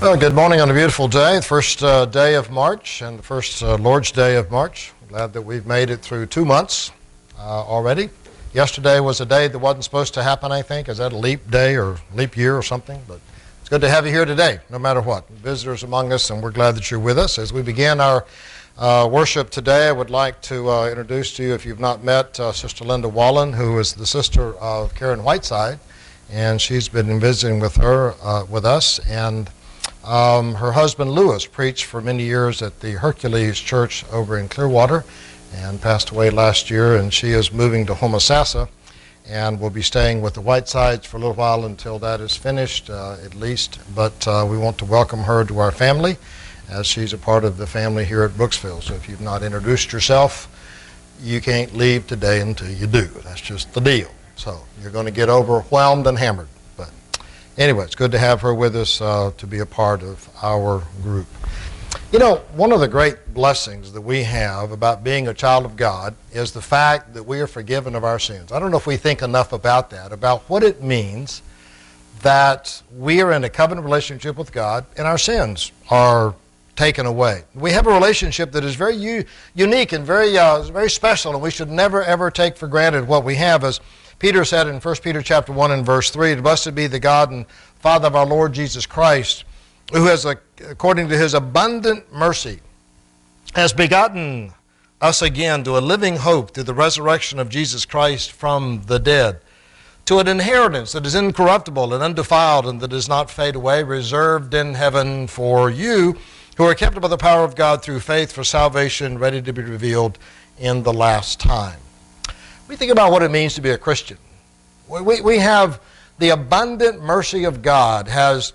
Well, good morning on a beautiful day, the first day of March and the first Lord's Day of March. I'm glad that we've made it through 2 months already. Yesterday was a day that wasn't supposed to happen, I think. Is that a leap day or leap year or something? But it's good to have you here today, no matter what. Visitors among us, and we're glad that you're with us. As we begin our worship today, I would like to introduce to you, if you've not met, Sister Linda Wallen, who is the sister of Karen Whiteside, and she's been visiting with us, and her husband Lewis preached for many years at the Hercules Church over in Clearwater and passed away last year, and she is moving to Homosassa and will be staying with the Whitesides for a little while until that is finished at least, but we want to welcome her to our family as she's a part of the family here at Brooksville. So if you've not introduced yourself, you can't leave today until you do. That's just the deal. So you're going to get overwhelmed and hammered. Anyway, it's good to have her with us to be a part of our group. You know, one of the great blessings that we have about being a child of God is the fact that we are forgiven of our sins. I don't know if we think enough about that, about what it means that we are in a covenant relationship with God and our sins are taken away. We have a relationship that is very unique and very special, and we should never, ever take for granted what we have. As Peter said in 1 Peter chapter 1 and verse 3, "Blessed be the God and Father of our Lord Jesus Christ, who has, according to his abundant mercy, has begotten us again to a living hope through the resurrection of Jesus Christ from the dead, to an inheritance that is incorruptible and undefiled and that does not fade away, reserved in heaven for you, who are kept by the power of God through faith for salvation, ready to be revealed in the last time." We think about what it means to be a Christian. We have the abundant mercy of God has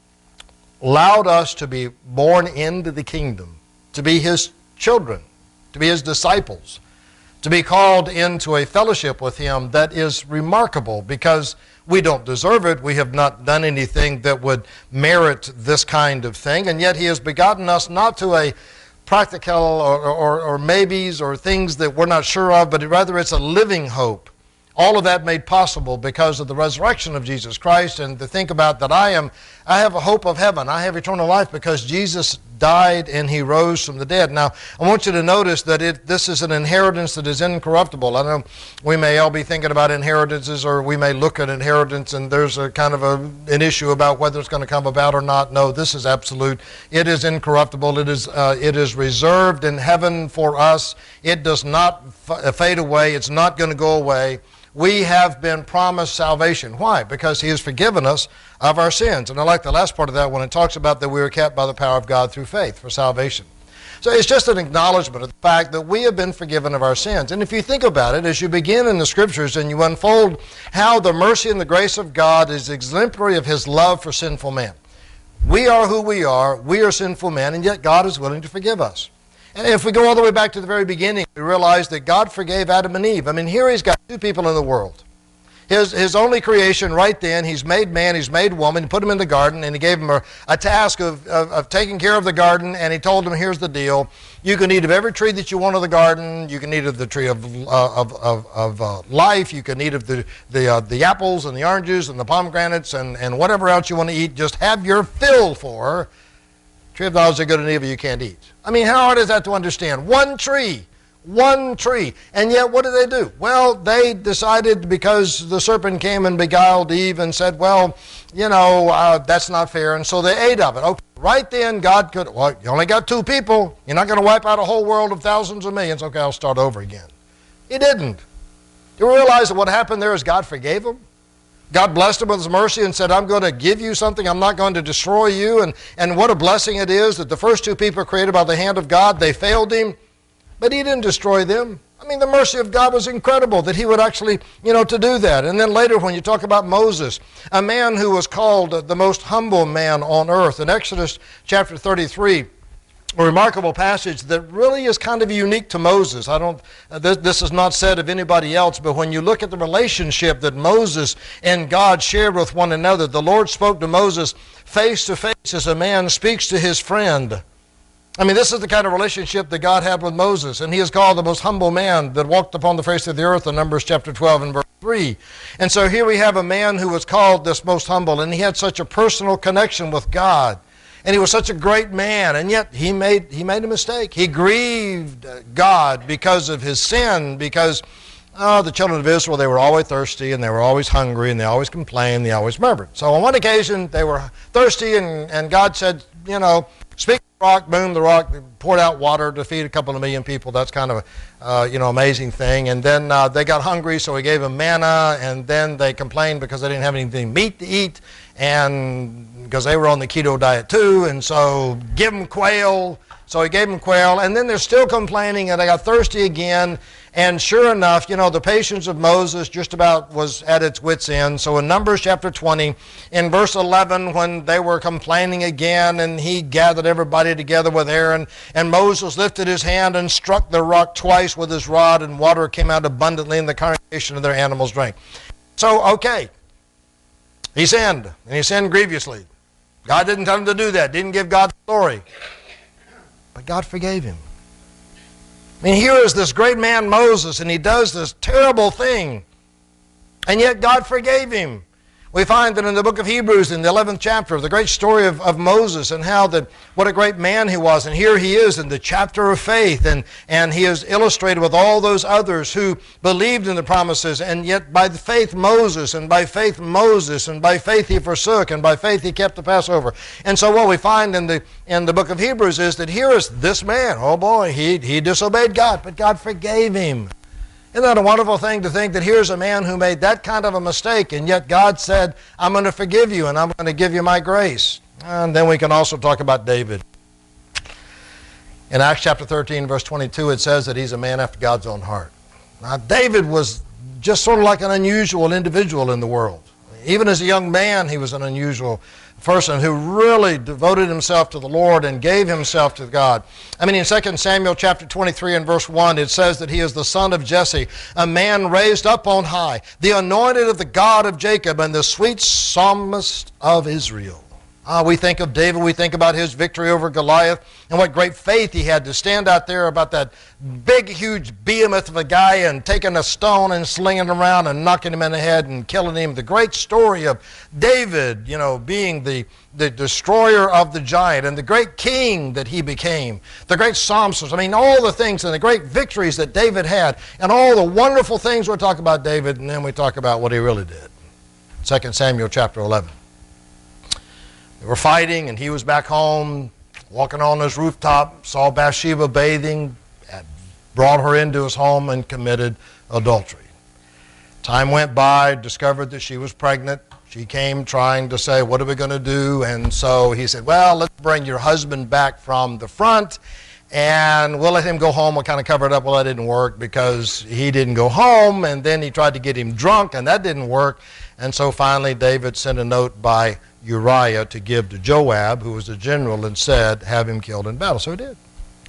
allowed us to be born into the kingdom, to be his children, to be his disciples, to be called into a fellowship with him that is remarkable because we don't deserve it. We have not done anything that would merit this kind of thing, and yet he has begotten us not to a practical or maybes or things that we're not sure of, but rather it's a living hope. All of that made possible because of the resurrection of Jesus Christ, and to think about that I have a hope of heaven. I have eternal life because Jesus died and he rose from the dead. Now, I want you to notice that this is an inheritance that is incorruptible. I know we may all be thinking about inheritances, or we may look at inheritance and there's a kind of an issue about whether it's going to come about or not. No, this is absolute. It is incorruptible. It is reserved in heaven for us. It does not fade away. It's not going to go away. We have been promised salvation. Why? Because he has forgiven us of our sins. And I like the last part of that when it talks about that we are kept by the power of God through faith for salvation. So it's just an acknowledgement of the fact that we have been forgiven of our sins. And if you think about it, as you begin in the Scriptures and you unfold how the mercy and the grace of God is exemplary of his love for sinful men. We are who we are sinful men, and yet God is willing to forgive us. And if we go all the way back to the very beginning, we realize that God forgave Adam and Eve. I mean, here he's got two people in the world. His only creation right then, he's made man, he's made woman, he put them in the garden, and he gave them a task of taking care of the garden, and he told them, here's the deal. You can eat of every tree that you want of the garden. You can eat of the tree of life. You can eat of the apples and the oranges and the pomegranates and whatever else you want to eat. Just have your fill for. Tree of knowledge of good and evil you can't eat. I mean, how hard is that to understand? One tree. And yet what did they do? Well, they decided, because the serpent came and beguiled Eve and said, well, you know, that's not fair. And so they ate of it. Okay, right then God could, well, you only got two people. You're not going to wipe out a whole world of thousands of millions. Okay, I'll start over again. He didn't. Do you realize that what happened there is God forgave them? God blessed him with his mercy and said, I'm going to give you something. I'm not going to destroy you. And what a blessing it is that the first two people created by the hand of God, they failed him, but he didn't destroy them. I mean, the mercy of God was incredible that he would actually, to do that. And then later when you talk about Moses, a man who was called the most humble man on earth, in Exodus chapter 33, a remarkable passage that really is kind of unique to Moses. This is not said of anybody else, but when you look at the relationship that Moses and God shared with one another, the Lord spoke to Moses face to face as a man speaks to his friend. I mean, this is the kind of relationship that God had with Moses, and he is called the most humble man that walked upon the face of the earth in Numbers chapter 12 and verse 3. And so here we have a man who was called this most humble, and he had such a personal connection with God. And he was such a great man, and yet he made a mistake. He grieved God because of his sin, because the children of Israel, they were always thirsty, and they were always hungry, and they always complained, they always murmured. So on one occasion, they were thirsty, and God said, speak to the rock, boom, the rock poured out water to feed a couple of million people. That's kind of amazing thing. And then they got hungry, so he gave them manna, and then they complained because they didn't have anything meat to eat, and because they were on the keto diet too, and so give them quail. So he gave them quail, and then they're still complaining, and they got thirsty again. And sure enough, the patience of Moses just about was at its wit's end. So in Numbers chapter 20, in verse 11, when they were complaining again, and he gathered everybody together with Aaron, and Moses lifted his hand and struck the rock twice with his rod, and water came out abundantly, and the congregation of their animals drank. So, okay, he sinned, and he sinned grievously. God didn't tell him to do that, didn't give God the glory. But God forgave him. I mean, here is this great man Moses, and he does this terrible thing, and yet God forgave him. We find that in the book of Hebrews, in the 11th chapter, the great story of Moses and what a great man he was. And here he is in the chapter of faith, and he is illustrated with all those others who believed in the promises, and yet by faith Moses, and by faith Moses, and by faith he forsook, and by faith he kept the Passover. And so what we find in the book of Hebrews is that here is this man, oh boy, he disobeyed God, but God forgave him. Isn't that a wonderful thing to think that here's a man who made that kind of a mistake, and yet God said, I'm going to forgive you, and I'm going to give you my grace. And then we can also talk about David. In Acts chapter 13, verse 22, it says that he's a man after God's own heart. Now, David was just sort of like an unusual individual in the world. Even as a young man, he was an unusual person who really devoted himself to the Lord and gave himself to God. I mean, in 2 Samuel chapter 23 and verse 1, it says that he is the son of Jesse, a man raised up on high, the anointed of the God of Jacob, and the sweet psalmist of Israel. We think of David, we think about his victory over Goliath, and what great faith he had to stand out there about that big, huge behemoth of a guy and taking a stone and slinging it around and knocking him in the head and killing him. The great story of David, being the destroyer of the giant, and the great king that he became, the great psalmist. I mean, all the things and the great victories that David had, and all the wonderful things we'll talk about David, and then we talk about what he really did. 2 Samuel chapter 11. They were fighting, and he was back home, walking on his rooftop, saw Bathsheba bathing, brought her into his home, and committed adultery. Time went by, discovered that she was pregnant. She came trying to say, what are we going to do? And so he said, well, let's bring your husband back from the front, and we'll let him go home. We'll kind of cover it up. Well, that didn't work because he didn't go home, and then he tried to get him drunk, and that didn't work. And so finally David sent a note by Uriah to give to Joab, who was the general, and said, have him killed in battle. So he did.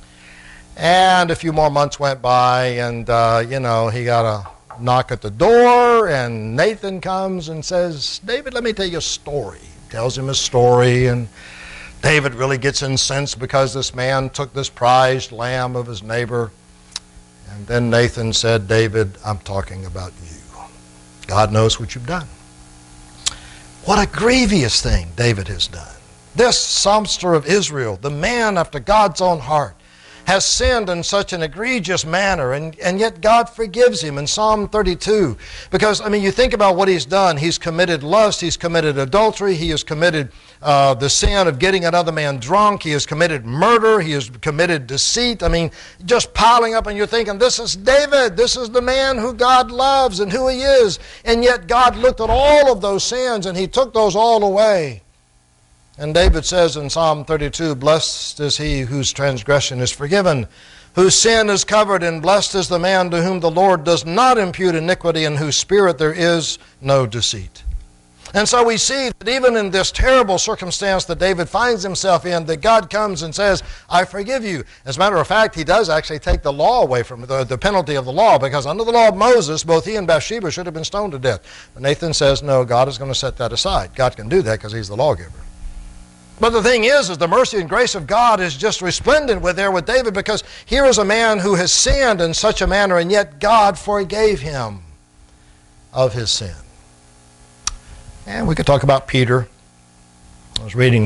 And a few more months went by, and, he got a knock at the door, and Nathan comes and says, David, let me tell you a story. Tells him a story, and David really gets incensed because this man took this prized lamb of his neighbor. And then Nathan said, David, I'm talking about you. God knows what you've done. What a grievous thing David has done. This psalmster of Israel, the man after God's own heart, has sinned in such an egregious manner, and yet God forgives him in Psalm 32. Because, you think about what he's done. He's committed lust, he's committed adultery, he has committed the sin of getting another man drunk, he has committed murder, he has committed deceit. Just piling up, and you're thinking, this is David, this is the man who God loves and who he is. And yet God looked at all of those sins, and he took those all away. And David says in Psalm 32, blessed is he whose transgression is forgiven, whose sin is covered, and blessed is the man to whom the Lord does not impute iniquity, in whose spirit there is no deceit. And so we see that even in this terrible circumstance that David finds himself in, that God comes and says, I forgive you. As a matter of fact, he does actually take the law away from the penalty of the law, because under the law of Moses, both he and Bathsheba should have been stoned to death. But Nathan says, no, God is going to set that aside. God can do that because he's the lawgiver. But the thing is the mercy and grace of God is just resplendent with David, because here is a man who has sinned in such a manner, and yet God forgave him of his sin. And we could talk about Peter. I was reading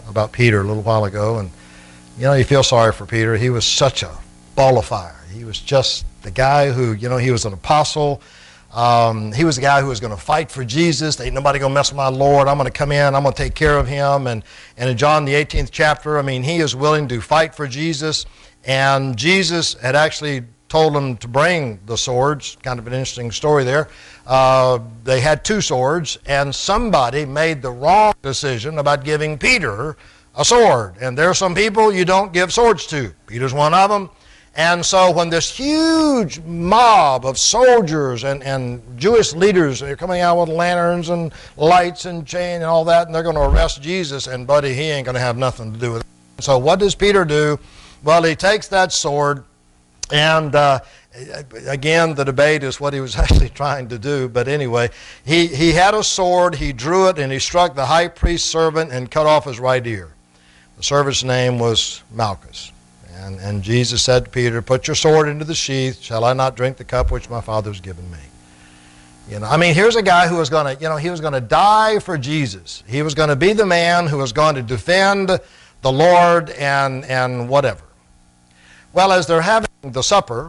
about Peter a little while ago, and you know, you feel sorry for Peter. He was such a ball of fire. He was just the guy who, you know, he was an apostle. He was the guy who was going to fight for Jesus. Ain't nobody going to mess with my Lord. I'm going to come in. I'm going to take care of him. And in John, the 18th chapter, I mean, he is willing to fight for Jesus. And Jesus had actually told him to bring the swords. Kind of an interesting story there. They had two swords, and somebody made the wrong decision about giving Peter a sword. And there are some people you don't give swords to. Peter's one of them. And so when this huge mob of soldiers and Jewish leaders are coming out with lanterns and lights and chain and all that, and they're going to arrest Jesus, and buddy, he ain't going to have nothing to do with it. So what does Peter do? Well, he takes that sword, and again, the debate is what he was actually trying to do. But anyway, he had a sword, he drew it, and he struck the high priest's servant and cut off his right ear. The servant's name was Malchus. And Jesus said to Peter, put your sword into the sheath. Shall I not drink the cup which my Father has given me? You know, I mean, here's a guy who was going to, you know, he was going to die for Jesus. He was going to be the man who was going to defend the Lord and whatever. Well, as they're having the supper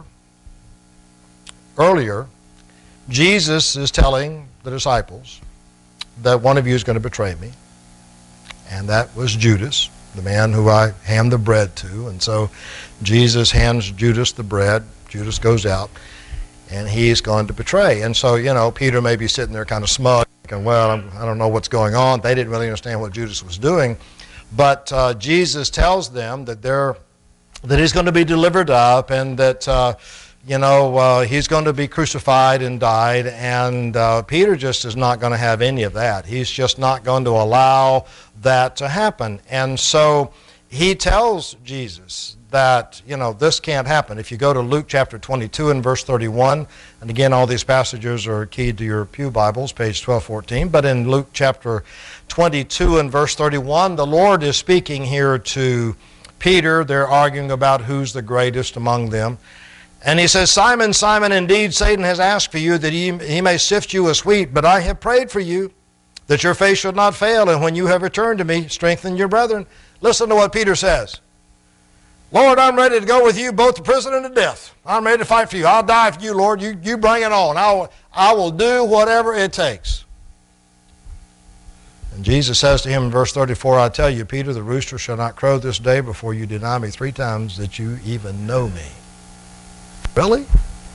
earlier, Jesus is telling the disciples that one of you is going to betray me. And that was Judas, the man who I hand the bread to. And so Jesus hands Judas the bread. Judas goes out, and he's going to betray. And so, you know, Peter may be sitting there kind of smug, thinking, well, I don't know what's going on. They didn't really understand what Judas was doing. But Jesus tells them that he's going to be delivered up, and that, he's going to be crucified and died. And Peter just is not going to have any of that. He's just not going to allow that to happen. And so he tells Jesus that, you know, this can't happen. If you go to Luke chapter 22 and verse 31, and again, all these passages are keyed to your pew Bibles, page 1214, but in Luke chapter 22 and verse 31, the Lord is speaking here to Peter. They're arguing about who's the greatest among them. And he says, Simon, Simon, indeed Satan has asked for you that he may sift you as wheat, but I have prayed for you that your faith should not fail, and when you have returned to me, strengthen your brethren. Listen to what Peter says. Lord, I'm ready to go with you both to prison and to death. I'm ready to fight for you. I'll die for you, Lord. You bring it on. I will do whatever it takes. And Jesus says to him in verse 34, I tell you, Peter, the rooster shall not crow this day before you deny me 3 times that you even know me. Really?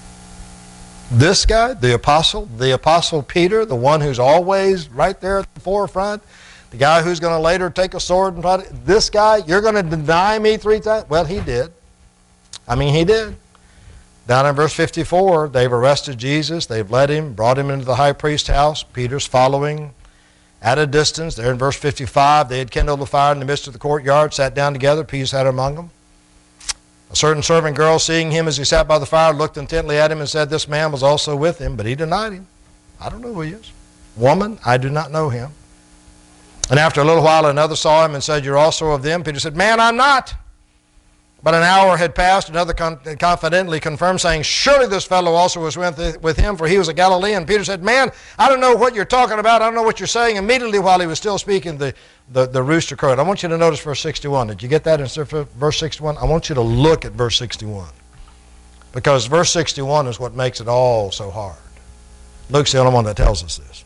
This guy, the apostle Peter, the one who's always right there at the forefront, the guy who's going to later take a sword and try to, this guy, you're going to deny me 3 times? Well, he did. I mean, he did. Down in verse 54, they've arrested Jesus. They've led him, brought him into the high priest's house. Peter's following at a distance. There in verse 55, they had kindled a fire in the midst of the courtyard, sat down together, peace had among them. A certain servant girl, seeing him as he sat by the fire, looked intently at him and said, this man was also with him, but he denied him. I don't know who he is. Woman, I do not know him. And after a little while, another saw him and said, you're also of them. Peter said, man, I'm not. But an hour had passed, another confidently confirmed, saying, surely this fellow also was with him, for he was a Galilean. Peter said, man, I don't know what you're talking about. I don't know what you're saying. Immediately while he was still speaking, the rooster crowed. I want you to notice verse 61. Did you get that in verse 61? I want you to look at verse 61. Because verse 61 is what makes it all so hard. Luke's the only one that tells us this.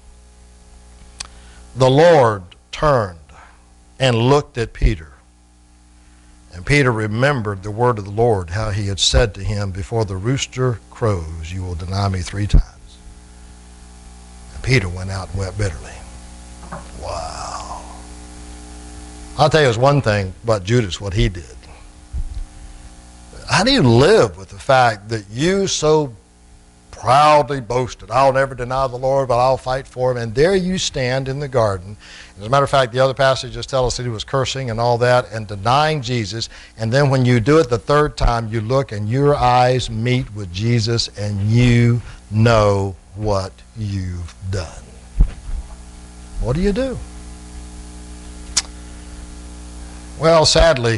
The Lord turned and looked at Peter. And Peter remembered the word of the Lord, how he had said to him, before the rooster crows, you will deny me 3 times. And Peter went out and wept bitterly. Wow. I'll tell you, there's one thing about Judas, what he did. How do you live with the fact that you so proudly boasted, I'll never deny the Lord, but I'll fight for him, and there you stand in the garden. As a matter of fact, the other passages tell us that he was cursing and all that and denying Jesus, and then when you do it the 3rd time, you look and your eyes meet with Jesus and you know what you've done. What do you do? Well, sadly,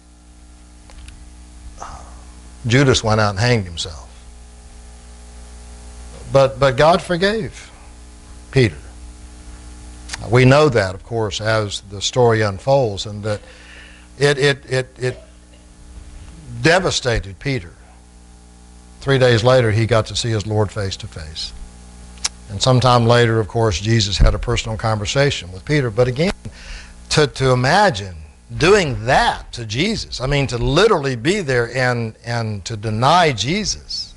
Judas went out and hanged himself. But God forgave Peter. We know that, of course, as the story unfolds, and that it devastated Peter. 3 days later, he got to see his Lord face to face. And sometime later, of course, Jesus had a personal conversation with Peter. But again, to imagine doing that to Jesus, I mean, to literally be there and to deny Jesus,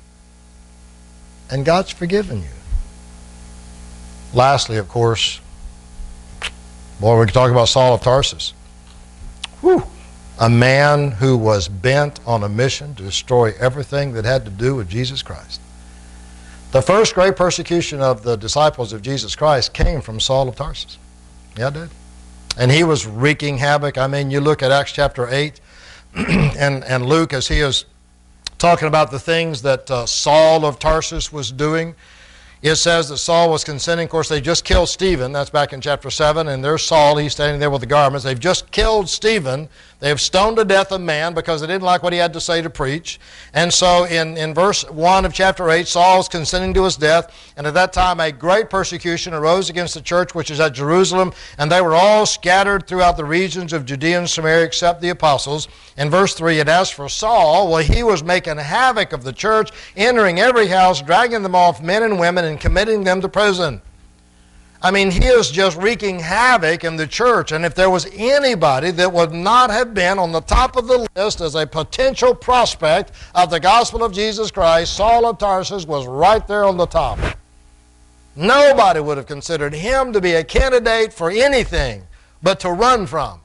and God's forgiven you. Lastly, of course, boy, we can talk about Saul of Tarsus. Whew. A man who was bent on a mission to destroy everything that had to do with Jesus Christ. The first great persecution of the disciples of Jesus Christ came from Saul of Tarsus. Yeah, it did. And he was wreaking havoc. I mean, you look at Acts chapter 8 and Luke, as he is talking about the things that Saul of Tarsus was doing. It says that Saul was consenting. Of course, they just killed Stephen. That's back in chapter 7. And there's Saul. He's standing there with the garments. They've just killed Stephen. They have stoned to death a man because they didn't like what he had to say to preach. And so in verse 1 of chapter 8, Saul's consenting to his death. And at that time, a great persecution arose against the church which is at Jerusalem. And they were all scattered throughout the regions of Judea and Samaria except the apostles. In verse 3, and as for Saul, well, he was making havoc of the church, entering every house, dragging them off, men and women, and committing them to prison. I mean, he is just wreaking havoc in the church. And if there was anybody that would not have been on the top of the list as a potential prospect of the gospel of Jesus Christ, Saul of Tarsus was right there on the top. Nobody would have considered him to be a candidate for anything but to run from.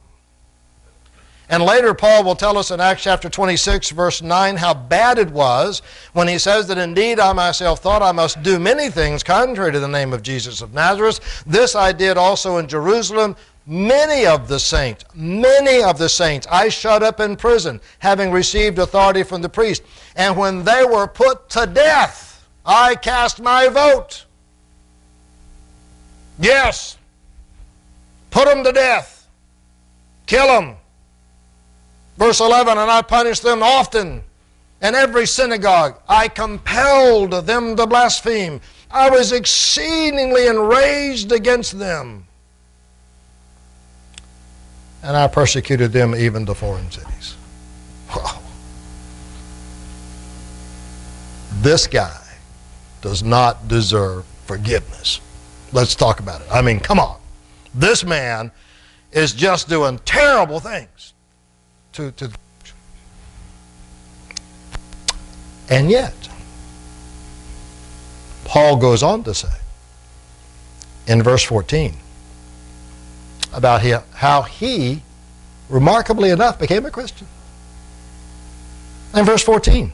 And later Paul will tell us in Acts chapter 26, verse 9, how bad it was when he says that indeed I myself thought I must do many things contrary to the name of Jesus of Nazareth. This I did also in Jerusalem. Many of the saints I shut up in prison, having received authority from the priest. And when they were put to death, I cast my vote. Yes, put them to death. Kill them. Verse 11, and I punished them often. In every synagogue I compelled them to blaspheme. I was exceedingly enraged against them. And I persecuted them even to foreign cities. Wow. This guy does not deserve forgiveness. Let's talk about it. I mean, come on. This man is just doing terrible things. And yet, Paul goes on to say in verse 14 about how he, remarkably enough, became a Christian. In verse 14,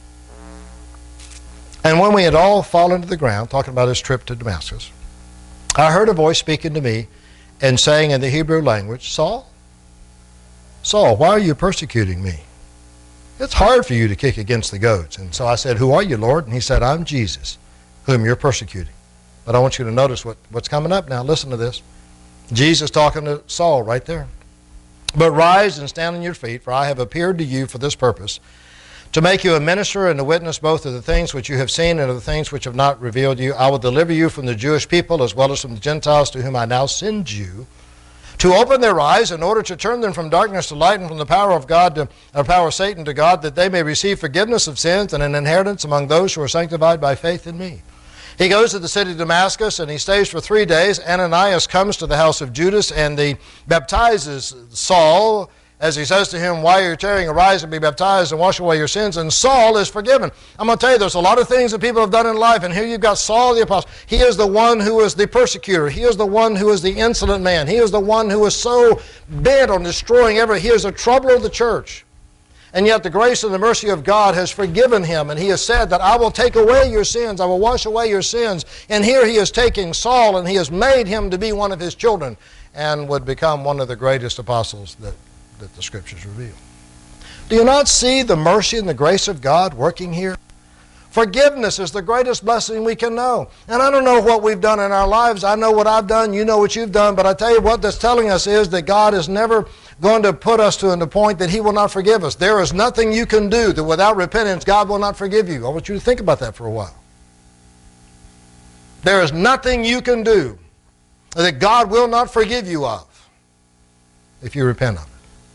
and when we had all fallen to the ground, talking about his trip to Damascus, I heard a voice speaking to me and saying in the Hebrew language, Saul, Saul, why are you persecuting me? It's hard for you to kick against the goats. And so I said, who are you, Lord? And he said, I'm Jesus, whom you're persecuting. But I want you to notice what's coming up now. Listen to this. Jesus talking to Saul right there. But rise and stand on your feet, for I have appeared to you for this purpose, to make you a minister and a witness both of the things which you have seen and of the things which have not revealed you. I will deliver you from the Jewish people as well as from the Gentiles to whom I now send you, to open their eyes in order to turn them from darkness to light and from the power of God to the power of Satan to God, that they may receive forgiveness of sins and an inheritance among those who are sanctified by faith in me. He goes to the city of Damascus and he stays for 3 days. Ananias comes to the house of Judas and he baptizes Saul, as he says to him, why are you tarrying? Arise and be baptized and wash away your sins. And Saul is forgiven. I'm going to tell you, there's a lot of things that people have done in life. And here you've got Saul the apostle. He is the one who is the persecutor. He is the one who is the insolent man. He is the one who is so bent on destroying everything. He is a troubler of the church. And yet the grace and the mercy of God has forgiven him. And he has said that I will take away your sins. I will wash away your sins. And here he is taking Saul and he has made him to be one of his children and would become one of the greatest apostles that the Scriptures reveal. Do you not see the mercy and the grace of God working here? Forgiveness is the greatest blessing we can know. And I don't know what we've done in our lives. I know what I've done. You know what you've done. But I tell you what that's telling us is that God is never going to put us to the point that He will not forgive us. There is nothing you can do that without repentance God will not forgive you. I want you to think about that for a while. There is nothing you can do that God will not forgive you of if you repent of it.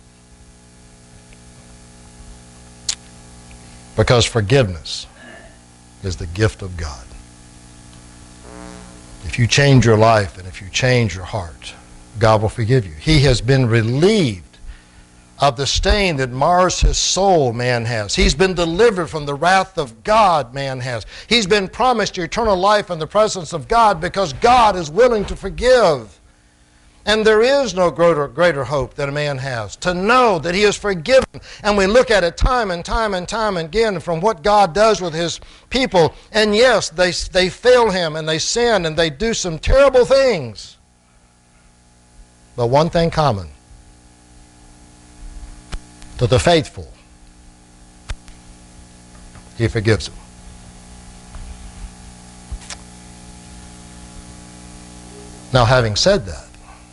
Because forgiveness is the gift of God. If you change your life and if you change your heart, God will forgive you. He has been relieved of the stain that mars his soul, man has. He's been delivered from the wrath of God, man has. He's been promised eternal life in the presence of God because God is willing to forgive. And there is no greater hope that a man has, to know that he is forgiven. And we look at it time and time and time again from what God does with his people. And yes, they fail him and they sin and they do some terrible things. But one thing common to the faithful, he forgives them. Now, having said that,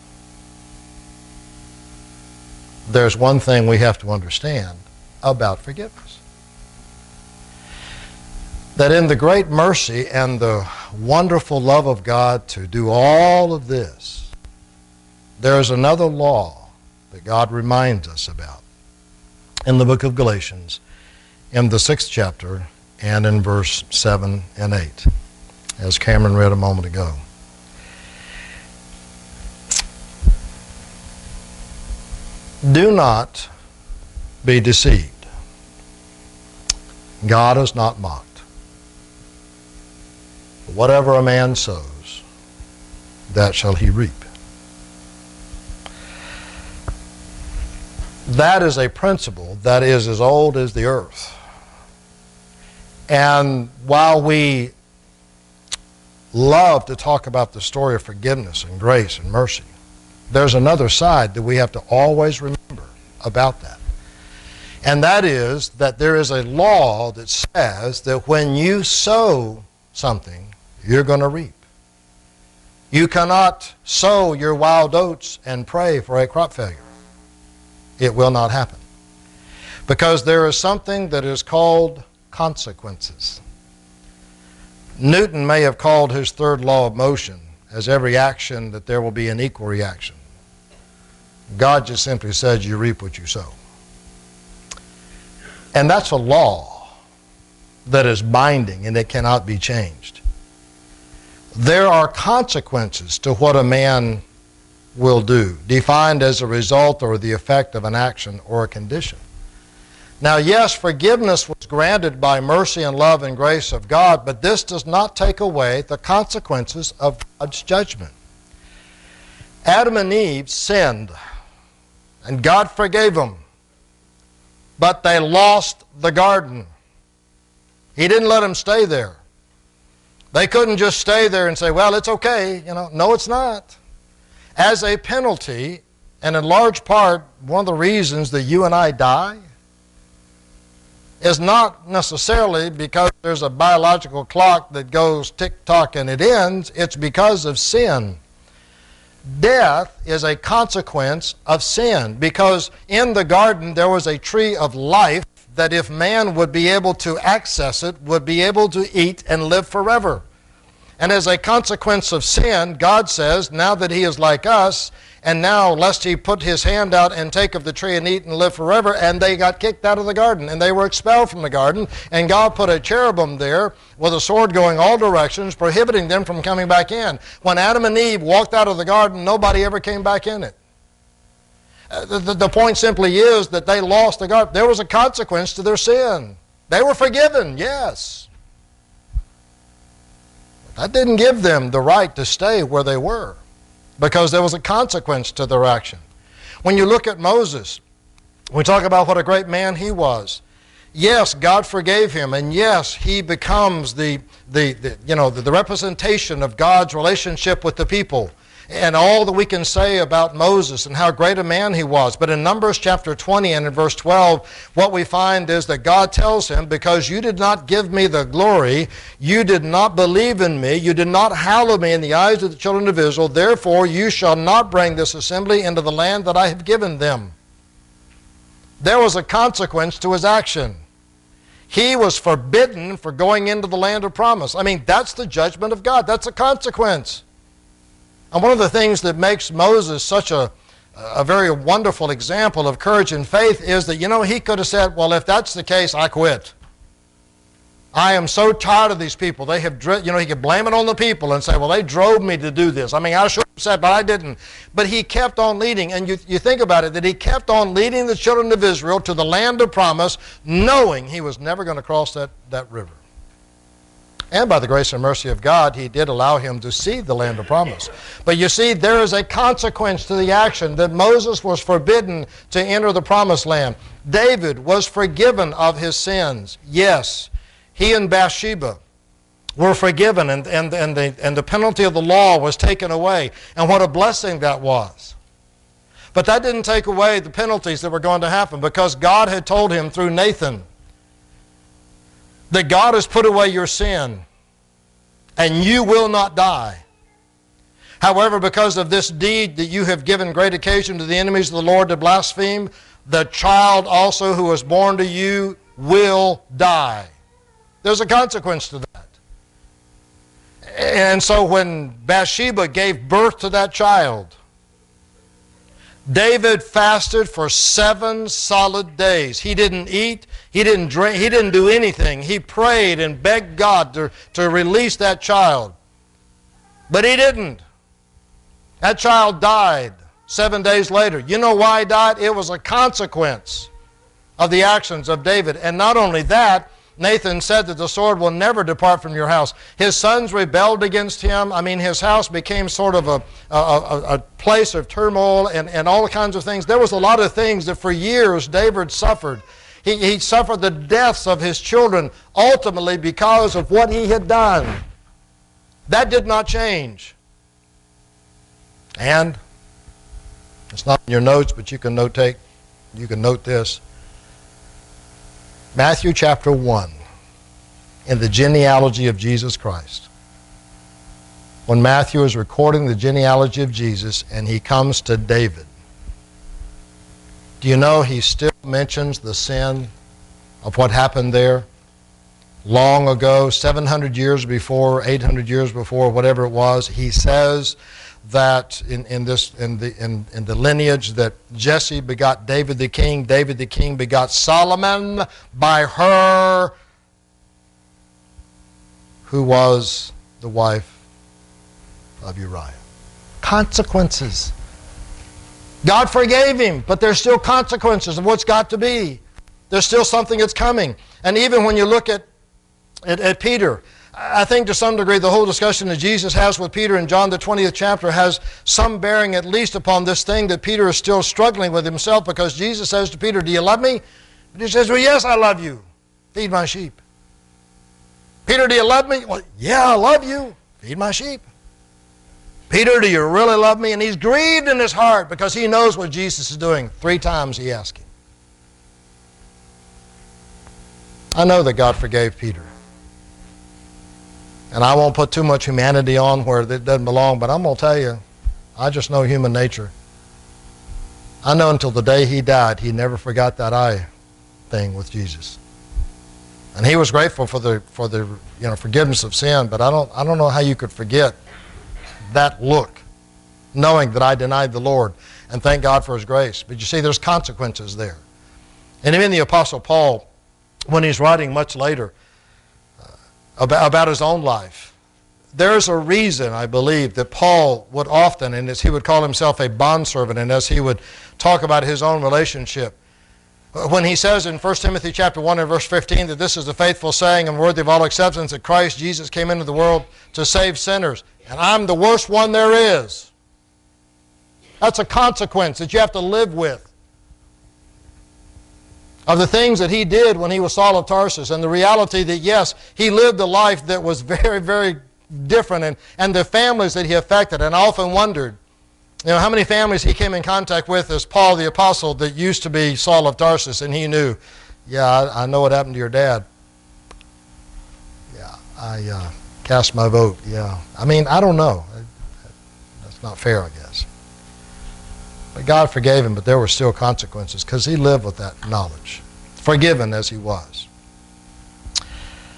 there's one thing we have to understand about forgiveness. That in the great mercy and the wonderful love of God to do all of this, there is another law that God reminds us about in the book of Galatians, in the 6th chapter, and in verse 7 and 8, as Cameron read a moment ago. Do not be deceived. God is not mocked. Whatever a man sows, that shall he reap. That is a principle that is as old as the earth. And while we love to talk about the story of forgiveness and grace and mercy, there's another side that we have to always remember about that. And that is that there is a law that says that when you sow something, you're going to reap. You cannot sow your wild oats and pray for a crop failure. It will not happen. Because there is something that is called consequences. Newton may have called his third law of motion as every action that there will be an equal reaction. God just simply says you reap what you sow. And that's a law that is binding and it cannot be changed. There are consequences to what a man will do, defined as a result or the effect of an action or a condition. Now, yes, forgiveness was granted by mercy and love and grace of God, but this does not take away the consequences of God's judgment. Adam and Eve sinned, and God forgave them, but they lost the garden. He didn't let them stay there. They couldn't just stay there and say, well, it's okay. No, it's not. As a penalty, and in large part, one of the reasons that you and I die is not necessarily because there's a biological clock that goes tick-tock and it ends. It's because of sin. Death is a consequence of sin, because in the garden there was a tree of life that if man would be able to access it, would be able to eat and live forever. And as a consequence of sin, God says, now that he is like us, and now lest he put his hand out and take of the tree and eat and live forever, and they got kicked out of the garden, and they were expelled from the garden, and God put a cherubim there with a sword going all directions, prohibiting them from coming back in. When Adam and Eve walked out of the garden, nobody ever came back in it. The point simply is that they lost the garden. There was a consequence to their sin. They were forgiven, yes. That didn't give them the right to stay where they were, because there was a consequence to their action. When you look at Moses, we talk about what a great man he was. Yes, God forgave him, and yes, he becomes the representation of God's relationship with the people, and all that we can say about Moses and how great a man he was. But in Numbers chapter 20 and in verse 12, what we find is that God tells him, because you did not give me the glory, you did not believe in me, you did not hallow me in the eyes of the children of Israel, therefore you shall not bring this assembly into the land that I have given them. There was a consequence to his action. He was forbidden for going into the land of promise. I mean, that's the judgment of God. That's a consequence. And one of the things that makes Moses such a very wonderful example of courage and faith is that, he could have said, well, if that's the case, I quit. I am so tired of these people. They have, he could blame it on the people and say, well, they drove me to do this. I mean, I should have said, but I didn't. But he kept on leading. And you think about it, that he kept on leading the children of Israel to the land of promise, knowing he was never going to cross that river. And by the grace and mercy of God, he did allow him to see the land of promise. But you see, there is a consequence to the action, that Moses was forbidden to enter the promised land. David was forgiven of his sins. Yes, he and Bathsheba were forgiven, and the penalty of the law was taken away. And what a blessing that was. But that didn't take away the penalties that were going to happen, because God had told him through Nathan that God has put away your sin and you will not die. However, because of this deed that you have given great occasion to the enemies of the Lord to blaspheme, the child also who is born to you will die. There's a consequence to that. And so when Bathsheba gave birth to that child, David fasted for 7 solid days. He didn't eat, he didn't drink, he didn't do anything. He prayed and begged God to release that child. But he didn't. That child died 7 days later. You know why he died? It was a consequence of the actions of David. And not only that, Nathan said that the sword will never depart from your house. His sons rebelled against him. I mean, his house became sort of a place of turmoil and all kinds of things. There was a lot of things that for years David suffered. He suffered the deaths of his children ultimately because of what he had done. That did not change. And it's not in your notes, but you can note this. Matthew chapter 1, in the genealogy of Jesus Christ. When Matthew is recording the genealogy of Jesus and he comes to David, do you know he still mentions the sin of what happened there long ago, 700 years before, 800 years before, whatever it was? He says that in the lineage that Jesse begot David the king begot Solomon by her who was the wife of Uriah. Consequences. God forgave him, but there's still consequences of what's got to be. There's still something that's coming. And even when you look at Peter, I think to some degree the whole discussion that Jesus has with Peter in John the 20th chapter has some bearing at least upon this thing that Peter is still struggling with himself, because Jesus says to Peter, do you love me? And he says, well, yes, I love you. Feed my sheep. Peter, do you love me? Well, yeah, I love you. Feed my sheep. Peter, do you really love me? And he's grieved in his heart because he knows what Jesus is doing. 3 times he asked him. I know that God forgave Peter. And I won't put too much humanity on where it doesn't belong, but I'm going to tell you, I just know human nature. I know until the day he died, he never forgot that eye thing with Jesus. And he was grateful for the forgiveness of sin, but I don't know how you could forget that look, knowing that I denied the Lord, and thank God for his grace. But you see, there's consequences there. And even the Apostle Paul, when he's writing much later about his own life, there's a reason, I believe, that Paul would often, and as he would call himself a bondservant, and as he would talk about his own relationship, when he says in 1 Timothy chapter 1 and verse 15 that this is a faithful saying and worthy of all acceptance, that Christ Jesus came into the world to save sinners, and I'm the worst one there is. That's a consequence that you have to live with of the things that he did when he was Saul of Tarsus, and the reality that, yes, he lived a life that was very, very different, and the families that he affected. And I often wondered, how many families he came in contact with as Paul the Apostle that used to be Saul of Tarsus, and he knew, yeah, I know what happened to your dad. Yeah, I cast my vote, yeah. I mean, I don't know. That's not fair, I guess. But God forgave him, but there were still consequences because he lived with that knowledge, forgiven as he was.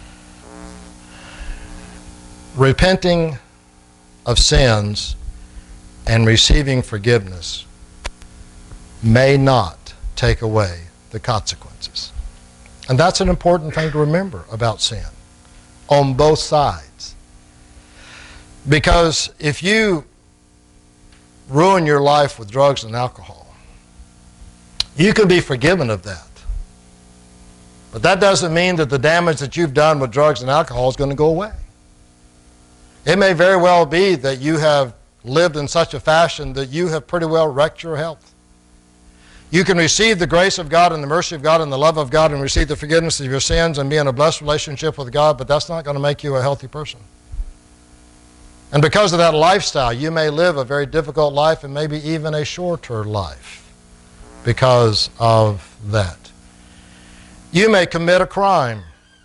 Repenting of sins and receiving forgiveness may not take away the consequences. And that's an important thing to remember about sin on both sides. Because if you ruin your life with drugs and alcohol, you can be forgiven of that. But that doesn't mean that the damage that you've done with drugs and alcohol is going to go away. It may very well be that you have lived in such a fashion that you have pretty well wrecked your health. You can receive the grace of God and the mercy of God and the love of God and receive the forgiveness of your sins and be in a blessed relationship with God, but that's not going to make you a healthy person. And because of that lifestyle, you may live a very difficult life and maybe even a shorter life because of that. You may commit a crime,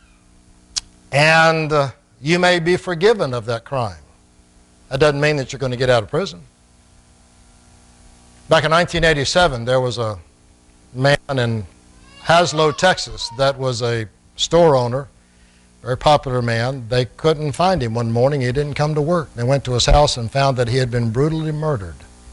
and you may be forgiven of that crime. That doesn't mean that you're going to get out of prison. Back in 1987, there was a man in Haslow, Texas, that was a store owner, very popular man. They couldn't find him one morning. He didn't come to work. They went to his house and found that he had been brutally murdered.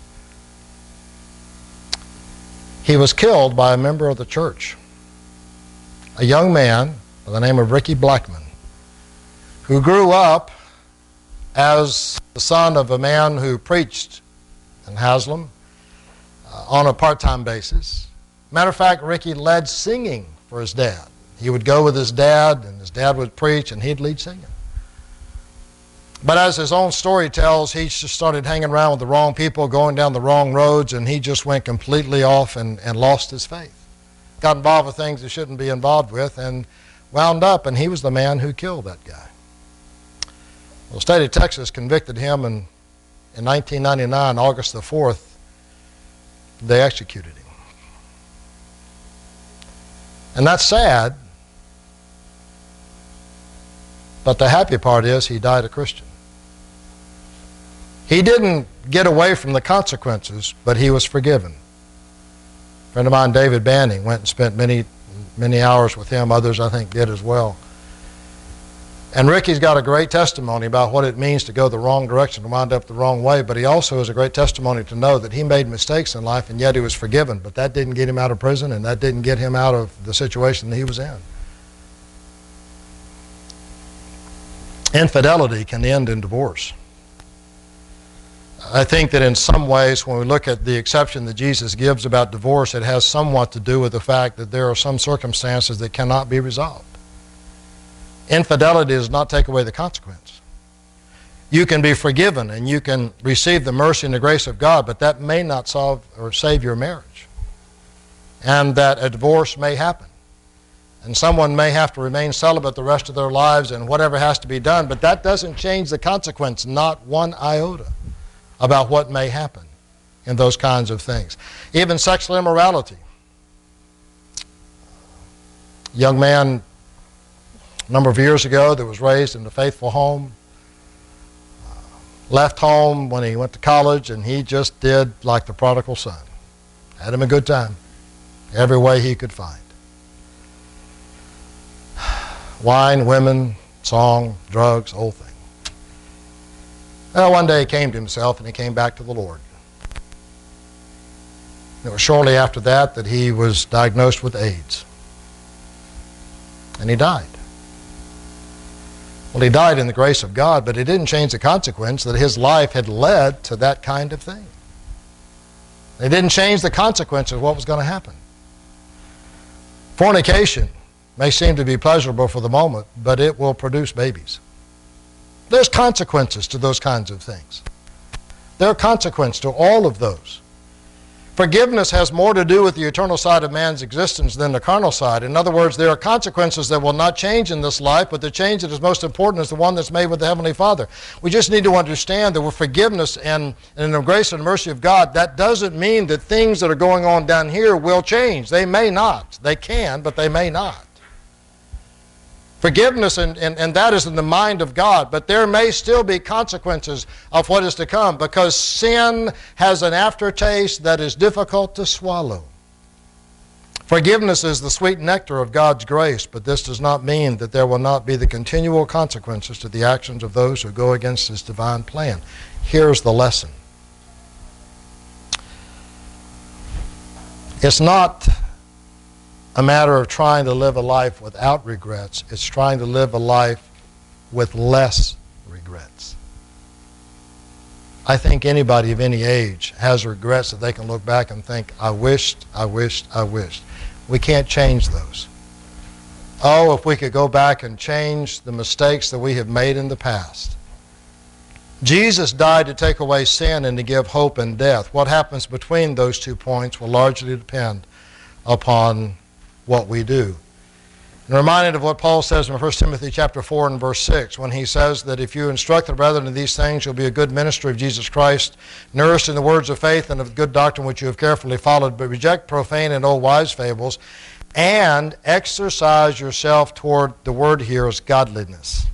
He was killed by a member of the church, a young man by the name of Ricky Blackman, who grew up as the son of a man who preached in Haslam on a part-time basis. Matter of fact, Ricky led singing for his dad. He would go with his dad, and his dad would preach, and he'd lead singing. But as his own story tells, he just started hanging around with the wrong people, going down the wrong roads, and he just went completely off and lost his faith. Got involved with things he shouldn't be involved with, and wound up, and he was the man who killed that guy. Well, the state of Texas convicted him, and in 1999, August the 4th, they executed him. And that's sad, but the happy part is he died a Christian. He didn't get away from the consequences, but he was forgiven. A friend of mine, David Banning, went and spent many hours with him. Others, I think, did as well. And Ricky's got a great testimony about what it means to go the wrong direction and wind up the wrong way, but he also has a great testimony to know that he made mistakes in life and yet he was forgiven, but that didn't get him out of prison and that didn't get him out of the situation that he was in. Infidelity can end in divorce. I think that in some ways, when we look at the exception that Jesus gives about divorce, it has somewhat to do with the fact that there are some circumstances that cannot be resolved. Infidelity does not take away the consequence. You can be forgiven and you can receive the mercy and the grace of God, but that may not solve or save your marriage. And that a divorce may happen. And someone may have to remain celibate the rest of their lives and whatever has to be done, but that doesn't change the consequence, not one iota, about what may happen in those kinds of things. Even sexual immorality. A young man a number of years ago that was raised in a faithful home, left home when he went to college, and he just did like the prodigal son. Had him a good time, every way he could find. Wine, women, song, drugs, whole thing. Well, one day he came to himself and he came back to the Lord. It was shortly after that that he was diagnosed with AIDS. And he died. Well, he died in the grace of God, but it didn't change the consequence that his life had led to that kind of thing. It didn't change the consequence of what was going to happen. Fornication may seem to be pleasurable for the moment, but it will produce babies. There's consequences to those kinds of things. There are consequences to all of those. Forgiveness has more to do with the eternal side of man's existence than the carnal side. In other words, there are consequences that will not change in this life, but the change that is most important is the one that's made with the Heavenly Father. We just need to understand that with forgiveness and in the grace and mercy of God, that doesn't mean that things that are going on down here will change. They may not. They can, but they may not. Forgiveness and that is in the mind of God, but there may still be consequences of what is to come because sin has an aftertaste that is difficult to swallow. Forgiveness is the sweet nectar of God's grace, but this does not mean that there will not be the continual consequences to the actions of those who go against His divine plan. Here's the lesson. It's not a matter of trying to live a life without regrets. It's trying to live a life with less regrets. I think anybody of any age has regrets that they can look back and think, I wished, I wished, I wished. We can't change those. Oh, if we could go back and change the mistakes that we have made in the past. Jesus died to take away sin and to give hope in death. What happens between those 2 points will largely depend upon what we do. And reminded of what Paul says in 1 Timothy chapter 4 and verse 6, when he says that if you instruct the brethren in these things, you'll be a good minister of Jesus Christ, nourished in the words of faith and of good doctrine which you have carefully followed, but reject profane and old wise fables, and exercise yourself toward, the word here is godliness.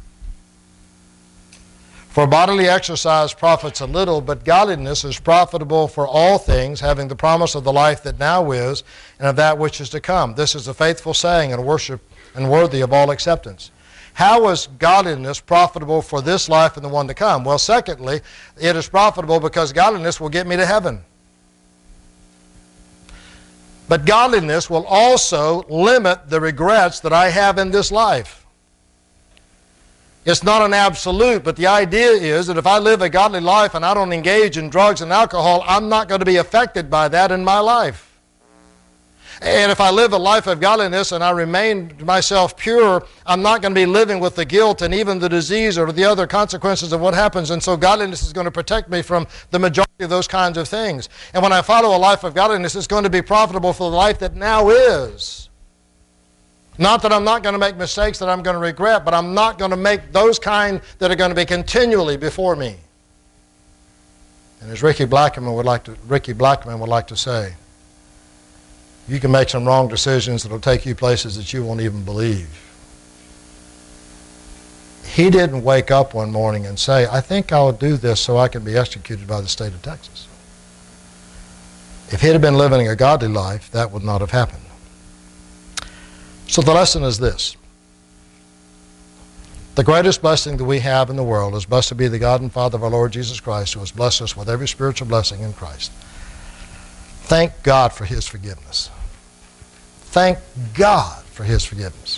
For bodily exercise profits a little, but godliness is profitable for all things, having the promise of the life that now is and of that which is to come. This is a faithful saying and worship and worthy of all acceptance. How is godliness profitable for this life and the one to come? Well, secondly, it is profitable because godliness will get me to heaven. But godliness will also limit the regrets that I have in this life. It's not an absolute, but the idea is that if I live a godly life and I don't engage in drugs and alcohol, I'm not going to be affected by that in my life. And if I live a life of godliness and I remain myself pure, I'm not going to be living with the guilt and even the disease or the other consequences of what happens. And so godliness is going to protect me from the majority of those kinds of things. And when I follow a life of godliness, it's going to be profitable for the life that now is. Not that I'm not going to make mistakes that I'm going to regret, but I'm not going to make those kind that are going to be continually before me. And as Ricky Blackman would like to say, you can make some wrong decisions that will take you places that you won't even believe. He didn't wake up one morning and say, I think I'll do this so I can be executed by the state of Texas. If he had been living a godly life, that would not have happened. So the lesson is this. The greatest blessing that we have in the world is blessed to be the God and Father of our Lord Jesus Christ, who has blessed us with every spiritual blessing in Christ. Thank God for His forgiveness. Thank God for His forgiveness.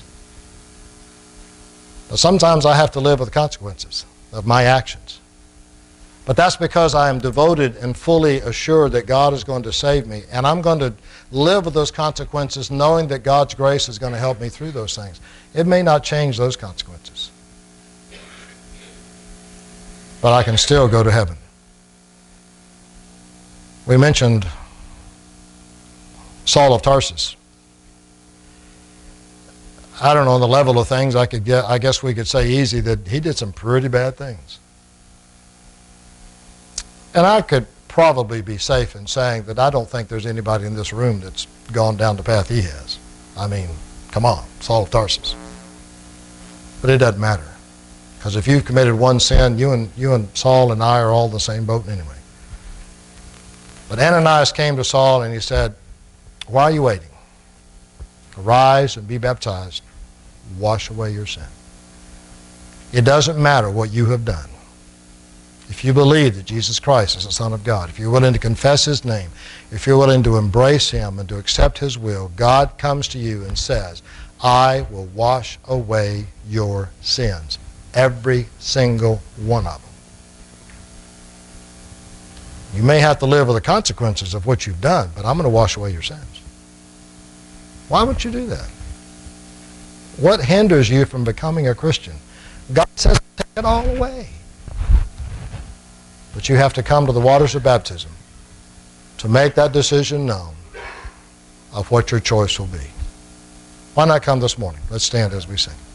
Now, sometimes I have to live with the consequences of my actions. But that's because I am devoted and fully assured that God is going to save me. And I'm going to live with those consequences knowing that God's grace is going to help me through those things. It may not change those consequences. But I can still go to heaven. We mentioned Saul of Tarsus. I don't know, on the level of things I guess we could say easy that he did some pretty bad things. And I could probably be safe in saying that I don't think there's anybody in this room that's gone down the path he has. I mean, come on, Saul of Tarsus. But it doesn't matter. Because if you've committed one sin, you and Saul and I are all in the same boat anyway. But Ananias came to Saul and he said, why are you waiting? Arise and be baptized. Wash away your sin. It doesn't matter what you have done. If you believe that Jesus Christ is the Son of God, if you're willing to confess His name, if you're willing to embrace Him and to accept His will, God comes to you and says, I will wash away your sins. Every single one of them. You may have to live with the consequences of what you've done, but I'm going to wash away your sins. Why would you do that? What hinders you from becoming a Christian? God says, take it all away. But you have to come to the waters of baptism to make that decision known of what your choice will be. Why not come this morning? Let's stand as we sing.